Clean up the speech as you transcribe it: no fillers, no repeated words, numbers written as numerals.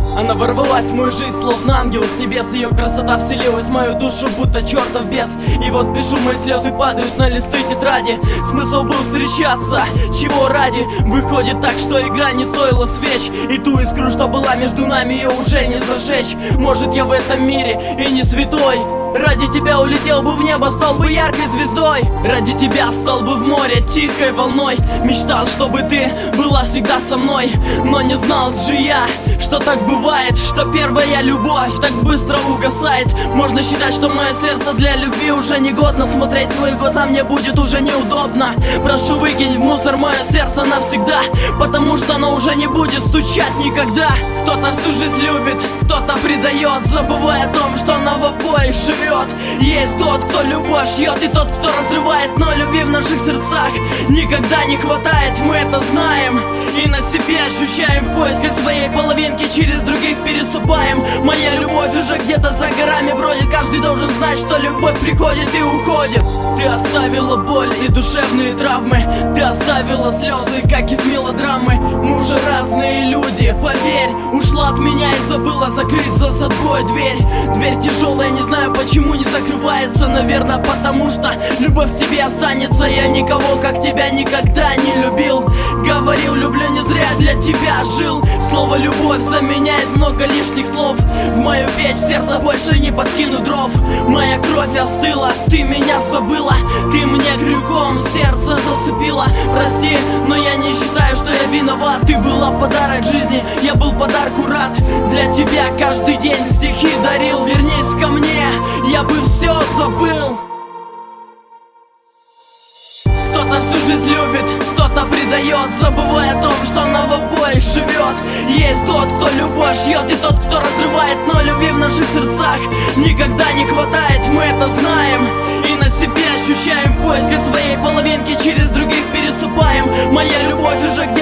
Она ворвалась в мою жизнь, словно ангел с небес. Ее красота вселилась в мою душу, будто чертов бес. И вот пишу, мои слезы падают на листы тетради. Смысл был встречаться, чего ради? Выходит так, что игра не стоила свеч. И ту искру, что была между нами, ее уже не зажечь. Может, я в этом мире и не святой. Ради тебя улетел бы в небо, стал бы яркой звездой. Ради тебя стал бы в море тихой волной. Мечтал, чтобы ты была всегда со мной. Но не знал же я, что так бывает, что первая любовь так быстро угасает. Можно считать, что мое сердце для любви уже негодно. Смотреть в твои глаза мне будет уже неудобно. Прошу, выкинь в мусор мое сердце навсегда, потому что оно уже не будет стучать никогда. Кто-то всю жизнь любит, кто-то предает, забывая о том, что она в обоих живет. Есть тот, кто любовь шьет, и тот, кто разрывает, но любви в наших сердцах никогда не хватает. Мы это знаем и на себе ощущаем. В поисках своей половинки через других переступаем. Моя любовь уже где-то за горами бродит. Каждый должен знать, что любовь приходит и уходит. Ты оставила боль и душевные травмы. Ты оставила слезы, как из мелодрамы. Мы уже разные люди, поверь. Ушла от меня и забыла закрыть за собой дверь. Дверь тяжелая, не знаю почему не закрывается. Наверное, потому что любовь к тебе останется. Я никого, как тебя, никогда не любил. Говорил, люблю не зря, для тебя жил. Слово любовь заменяет много лишних слов. В мою печь сердце больше не подкину дров. Моя кровь остыла, ты меня забыла. Ты мне крюком сердце зацепила. Прости, но я не считаю, что я виноват. Ты была подарок жизни, я был подарку рад. Для тебя каждый день стихи дарил. Вернись ко мне, я бы все забыл. Кто-то всю жизнь любит, кто-то предает, забывая о том, что она в обоих живет. Есть тот, кто любовь шьет, и тот, кто разрывает, но любви в наших сердцах никогда не хватает. Мы это знаем и на себе ощущаем. В поисках своей половинки через других переступаем. Моя любовь уже где